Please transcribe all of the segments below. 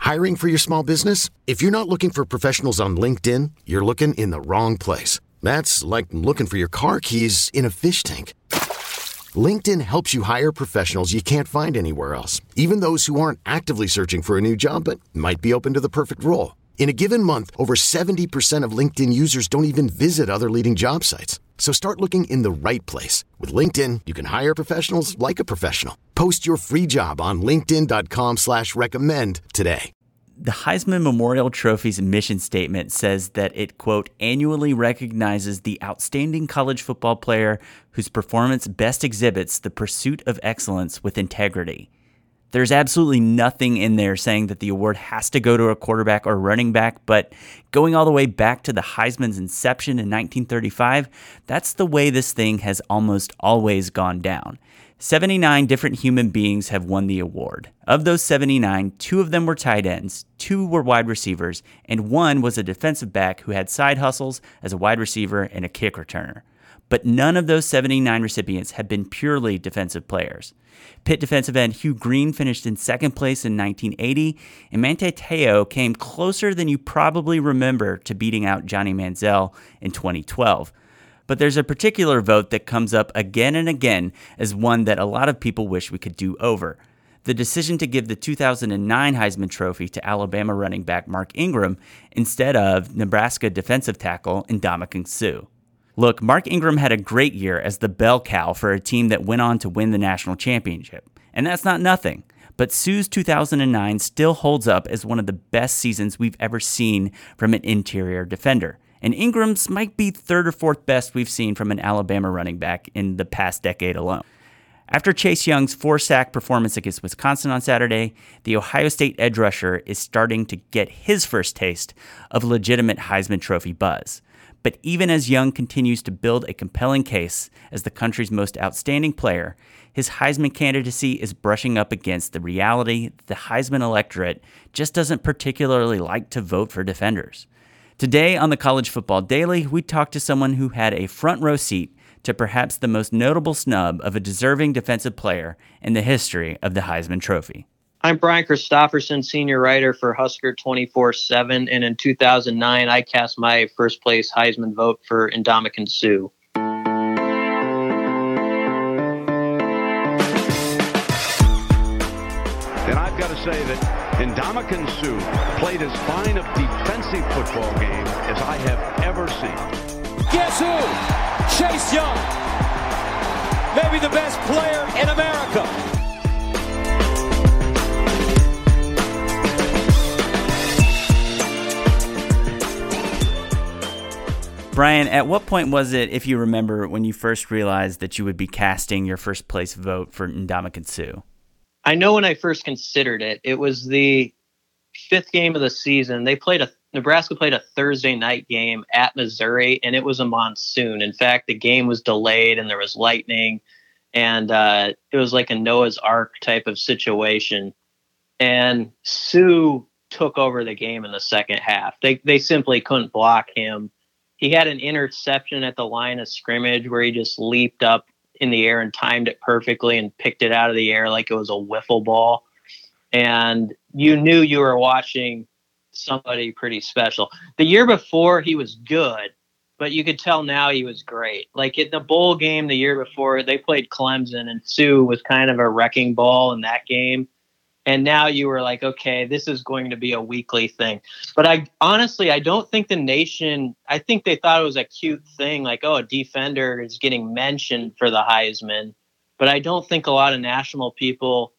Hiring for your small business? If you're not looking for professionals on LinkedIn, you're looking in the wrong place. That's like looking for your car keys in a fish tank. LinkedIn helps you hire professionals you can't find anywhere else, even those who aren't actively searching for a new job but might be open to the perfect role. In a given month, over 70% of LinkedIn users don't even visit other leading job sites. So start looking in the right place. With LinkedIn, you can hire professionals like a professional. Post your free job on linkedin.com/recommend today. The Heisman Memorial Trophy's mission statement says that it, quote, annually recognizes the outstanding college football player whose performance best exhibits the pursuit of excellence with integrity. There's absolutely nothing in there saying that the award has to go to a quarterback or running back, but going all the way back to the Heisman's inception in 1935, that's the way this thing has almost always gone down. 79 different human beings have won the award. Of those 79, 2 of them were tight ends, 2 were wide receivers, and 1 was a defensive back who had side hustles as a wide receiver and a kick returner. But none of those 79 recipients have been purely defensive players. Pitt defensive end Hugh Green finished in second place in 1980, and Manti Te'o came closer than you probably remember to beating out Johnny Manziel in 2012. But there's a particular vote that comes up again and again as one that a lot of people wish we could do over. The decision to give the 2009 Heisman Trophy to Alabama running back Mark Ingram instead of Nebraska defensive tackle Ndamukong Suh. Look, Mark Ingram had a great year as the bell cow for a team that went on to win the national championship. And that's not nothing. But Suh's 2009 still holds up as one of the best seasons we've ever seen from an interior defender. And Ingram's might be third or fourth best we've seen from an Alabama running back in the past decade alone. After Chase Young's 4-sack performance against Wisconsin on Saturday, the Ohio State edge rusher is starting to get his first taste of legitimate Heisman Trophy buzz. But even as Young continues to build a compelling case as the country's most outstanding player, his Heisman candidacy is brushing up against the reality that the Heisman electorate just doesn't particularly like to vote for defenders. Today on the College Football Daily, we talked to someone who had a front row seat to perhaps the most notable snub of a deserving defensive player in the history of the Heisman Trophy. I'm Brian Christopherson, senior writer for Husker 24/7, and in 2009, I cast my first place Heisman vote for Ndamukong Suh. And I've got to say that Ndamukong Suh played as fine a defensive football game as I have ever seen. Guess who? Chase Young. Maybe the best player in America. Brian, at what point was it, if you remember, when you first realized that you would be casting your first place vote for Ndamukong Suh? I know when I first considered it, it was the 5th game of the season. Nebraska played a Thursday night game at Missouri, and it was a monsoon. In fact, the game was delayed and there was lightning, and it was like a Noah's Ark type of situation. And Suh took over the game in the second half. They simply couldn't block him. He had an interception at the line of scrimmage where he just leaped up in the air and timed it perfectly and picked it out of the air like it was a wiffle ball. And you knew you were watching somebody pretty special. The year before, he was good, but you could tell now he was great. Like in the bowl game the year before, they played Clemson, and Suh was kind of a wrecking ball in that game. And now you were like, okay, this is going to be a weekly thing. But I don't think the nation, I think they thought it was a cute thing, like, oh, a defender is getting mentioned for the Heisman. But I don't think a lot of national people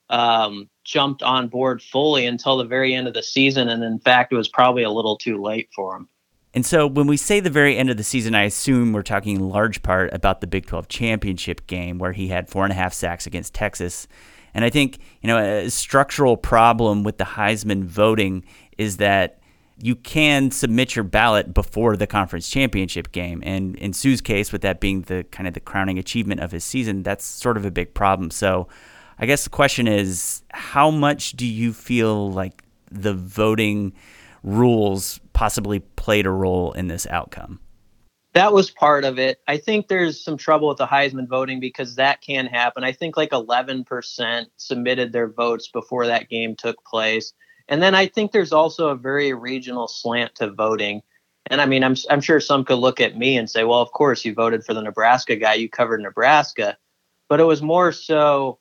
jumped on board fully until the very end of the season. And in fact, it was probably a little too late for them. And so when we say the very end of the season, I assume we're talking in large part about the Big 12 championship game where he had 4.5 sacks against Texas. And I think, a structural problem with the Heisman voting is that you can submit your ballot before the conference championship game. And in Suh's case, with that being the kind of the crowning achievement of his season, that's sort of a big problem. So I guess the question is, how much do you feel like the voting rules possibly played a role in this outcome? That was part of it. I think there's some trouble with the Heisman voting because that can happen. I think like 11% submitted their votes before that game took place. And then I think there's also a very regional slant to voting. And I mean, I'm sure some could look at me and say, well, of course you voted for the Nebraska guy. You covered Nebraska. But it was more so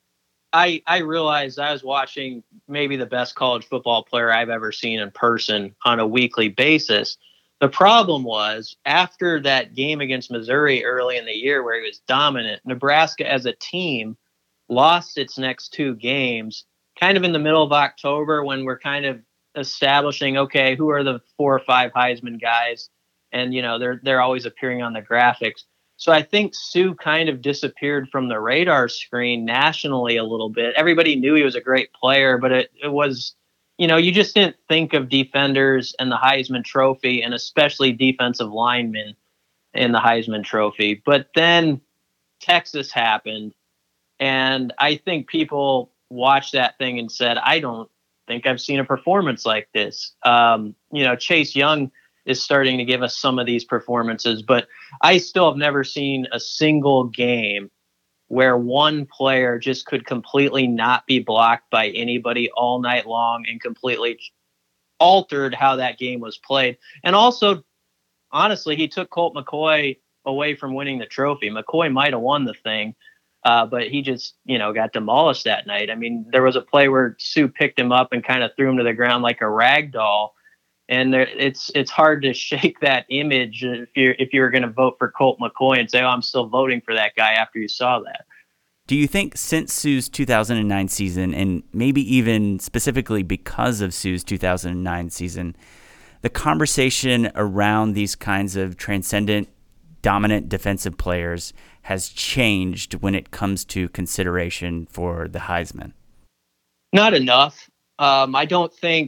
I realized I was watching maybe the best college football player I've ever seen in person on a weekly basis. The problem was after that game against Missouri early in the year where he was dominant, Nebraska as a team lost its next two games kind of in the middle of October when we're kind of establishing, okay, who are the 4 or 5 Heisman guys? And, you know, they're always appearing on the graphics. So I think Suh kind of disappeared from the radar screen nationally a little bit. Everybody knew he was a great player, but it was, you know, you just didn't think of defenders and the Heisman Trophy, and especially defensive linemen in the Heisman Trophy. But then Texas happened, and I think people watched that thing and said, I don't think I've seen a performance like this. You know, Chase Young is starting to give us some of these performances, but I still have never seen a single game where one player just could completely not be blocked by anybody all night long and completely altered how that game was played. And also, honestly, he took Colt McCoy away from winning the trophy. McCoy might have won the thing, but he just, you know, got demolished that night. I mean, there was a play where Suh picked him up and kind of threw him to the ground like a rag doll. And it's hard to shake that image if you were going to vote for Colt McCoy and say, oh, I'm still voting for that guy after you saw that. Do you think since Suh's 2009 season, and maybe even specifically because of Suh's 2009 season, the conversation around these kinds of transcendent, dominant defensive players has changed when it comes to consideration for the Heisman? Not enough. I don't think.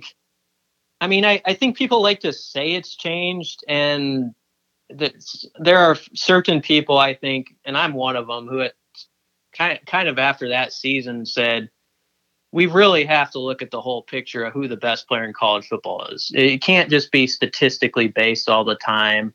I mean, I think people like to say it's changed, and there are certain people, I think, and I'm one of them, who kind of after that season said, we really have to look at the whole picture of who the best player in college football is. It can't just be statistically based all the time.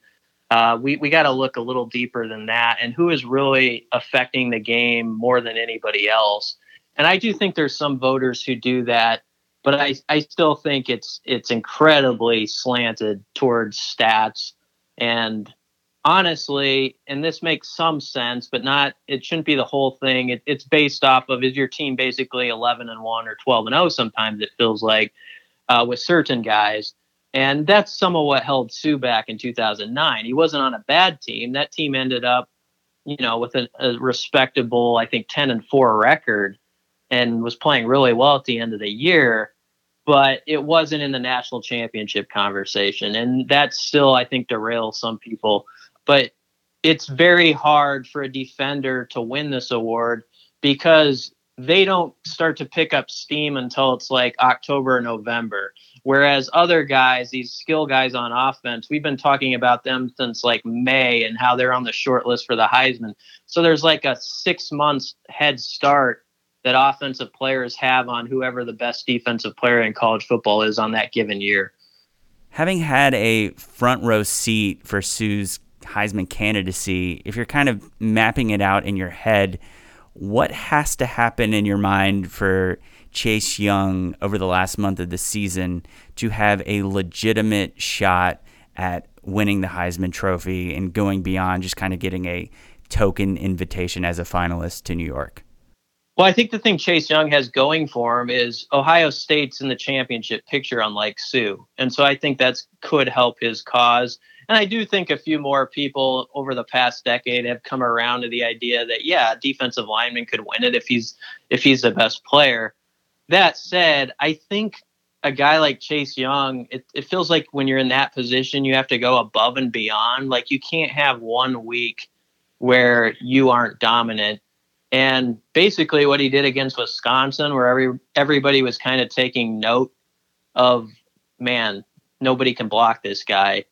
We got to look a little deeper than that, and who is really affecting the game more than anybody else. And I do think there's some voters who do that, but I still think it's incredibly slanted towards stats. And honestly, and this makes some sense, but it shouldn't be the whole thing. It's based off of, is your team basically 11-1 or 12-0 sometimes, it feels like, with certain guys. And that's some of what held Suh back in 2009. He wasn't on a bad team. That team ended up, you know, with a respectable, I think, 10-4 record, and was playing really well at the end of the year, but it wasn't in the national championship conversation. And that still, I think, derails some people. But it's very hard for a defender to win this award because they don't start to pick up steam until it's like October or November. Whereas other guys, these skill guys on offense, we've been talking about them since like May and how they're on the short list for the Heisman. So there's like a 6 months head start that offensive players have on whoever the best defensive player in college football is on that given year. Having had a front row seat for Suh's Heisman candidacy, if you're kind of mapping it out in your head, what has to happen in your mind for Chase Young over the last month of the season to have a legitimate shot at winning the Heisman Trophy and going beyond just kind of getting a token invitation as a finalist to New York? Well, I think the thing Chase Young has going for him is Ohio State's in the championship picture, unlike Suh. And so I think that could help his cause. And I do think a few more people over the past decade have come around to the idea that, yeah, a defensive lineman could win it if he's the best player. That said, I think a guy like Chase Young, it feels like when you're in that position, you have to go above and beyond. Like, you can't have 1 week where you aren't dominant. And basically what he did against Wisconsin, where everybody was kind of taking note of, man, nobody can block this guy.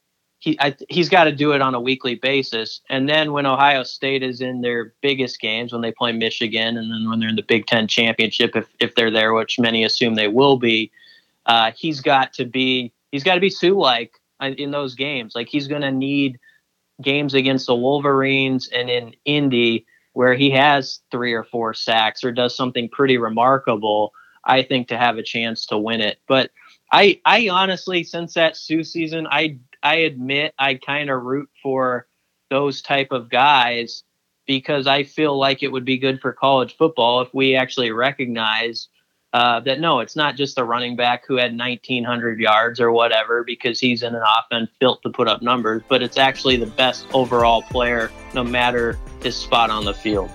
He's got to do it on a weekly basis. And then when Ohio State is in their biggest games, when they play Michigan, and then when they're in the Big Ten championship, if they're there, which many assume they will be, he's got to be Suh-like in those games. Like, he's going to need games against the Wolverines and in Indy where he has 3 or 4 sacks or does something pretty remarkable. I think, to have a chance to win it. But I honestly, since that Sioux season, I admit I kind of root for those type of guys, because I feel like it would be good for college football if we actually recognize that, no, it's not just a running back who had 1,900 yards or whatever because he's in an offense built to put up numbers, but it's actually the best overall player no matter his spot on the field.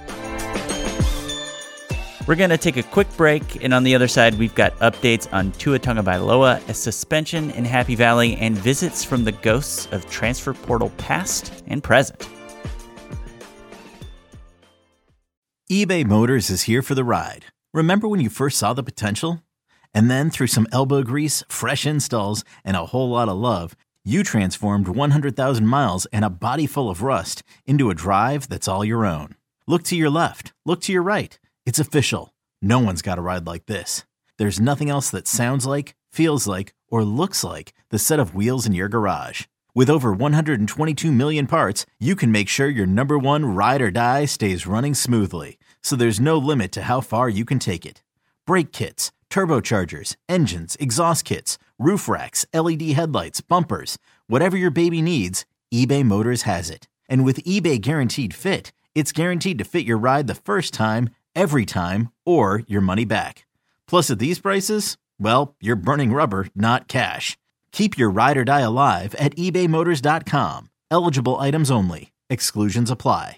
We're going to take a quick break, and on the other side, we've got updates on Tua Tagovailoa, a suspension in Happy Valley, and visits from the ghosts of transfer portal past and present. eBay Motors is here for the ride. Remember when you first saw the potential? And then through some elbow grease, fresh installs, and a whole lot of love, you transformed 100,000 miles and a body full of rust into a drive that's all your own. Look to your left. Look to your right. It's official. No one's got a ride like this. There's nothing else that sounds like, feels like, or looks like the set of wheels in your garage. With over 122 million parts, you can make sure your number one ride or die stays running smoothly. So there's no limit to how far you can take it. Brake kits, turbochargers, engines, exhaust kits, roof racks, LED headlights, bumpers, whatever your baby needs, eBay Motors has it. And with eBay Guaranteed Fit, it's guaranteed to fit your ride the first time, every time, or your money back. Plus, at these prices, well, you're burning rubber, not cash. Keep your ride or die alive at ebaymotors.com. Eligible items only. Exclusions apply.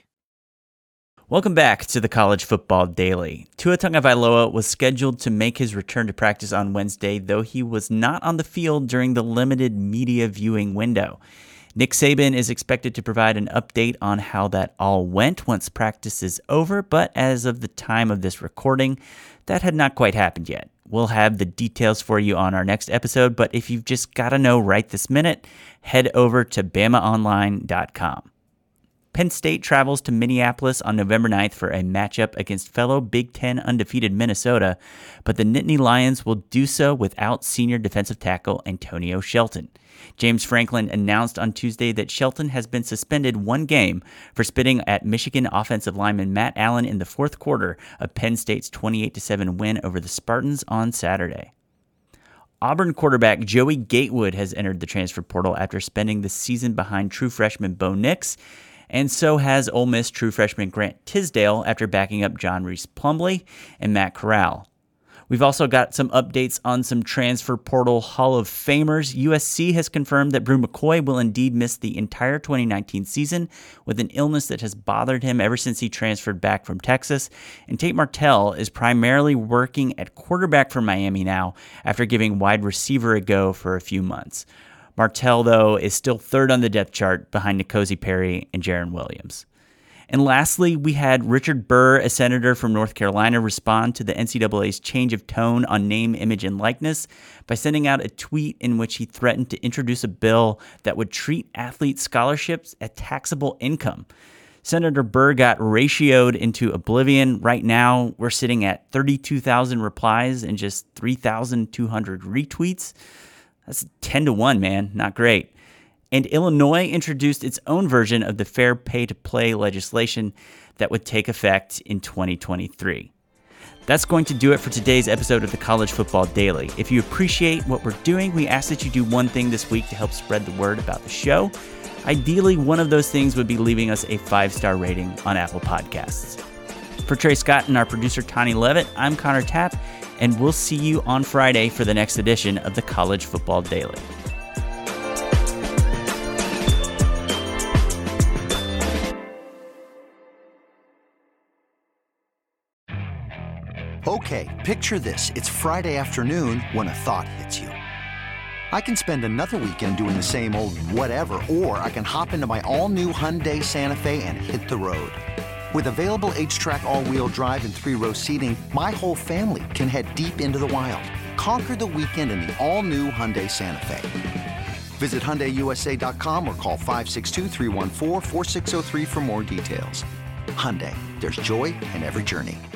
Welcome back to the College Football Daily. Tua Tagovailoa was scheduled to make his return to practice on Wednesday, though he was not on the field during the limited media viewing window. Nick Saban is expected to provide an update on how that all went once practice is over, but as of the time of this recording, that had not quite happened yet. We'll have the details for you on our next episode, but if you've just got to know right this minute, head over to BamaOnline.com. Penn State travels to Minneapolis on November 9th for a matchup against fellow Big Ten undefeated Minnesota, but the Nittany Lions will do so without senior defensive tackle Antonio Shelton. James Franklin announced on Tuesday that Shelton has been suspended one game for spitting at Michigan offensive lineman Matt Allen in the fourth quarter of Penn State's 28-7 win over the Spartans on Saturday. Auburn quarterback Joey Gatewood has entered the transfer portal after spending the season behind true freshman Bo Nix, and so has Ole Miss true freshman Grant Tisdale after backing up John Reese Plumlee and Matt Corral. We've also got some updates on some transfer portal Hall of Famers. USC has confirmed that Brew McCoy will indeed miss the entire 2019 season with an illness that has bothered him ever since he transferred back from Texas. And Tate Martell is primarily working at quarterback for Miami now after giving wide receiver a go for a few months. Martell, though, is still third on the depth chart behind N'Kosi Perry and Jaron Williams. And lastly, we had Richard Burr, a senator from North Carolina, respond to the NCAA's change of tone on name, image, and likeness by sending out a tweet in which he threatened to introduce a bill that would treat athlete scholarships as taxable income. Senator Burr got ratioed into oblivion. Right now, we're sitting at 32,000 replies and just 3,200 retweets. That's 10-1, man. Not great. And Illinois introduced its own version of the Fair Pay to Play legislation that would take effect in 2023. That's going to do it for today's episode of the College Football Daily. If you appreciate what we're doing, we ask that you do one thing this week to help spread the word about the show. Ideally, one of those things would be leaving us a 5-star rating on Apple Podcasts. For Trey Scott and our producer, Tani Levitt, I'm Connor Tapp, and we'll see you on Friday for the next edition of the College Football Daily. Okay, picture this. It's Friday afternoon when a thought hits you. I can spend another weekend doing the same old whatever, or I can hop into my all-new Hyundai Santa Fe and hit the road. With available H-Track all-wheel drive and 3-row seating, my whole family can head deep into the wild. Conquer the weekend in the all-new Hyundai Santa Fe. Visit HyundaiUSA.com or call 562-314-4603 for more details. Hyundai, there's joy in every journey.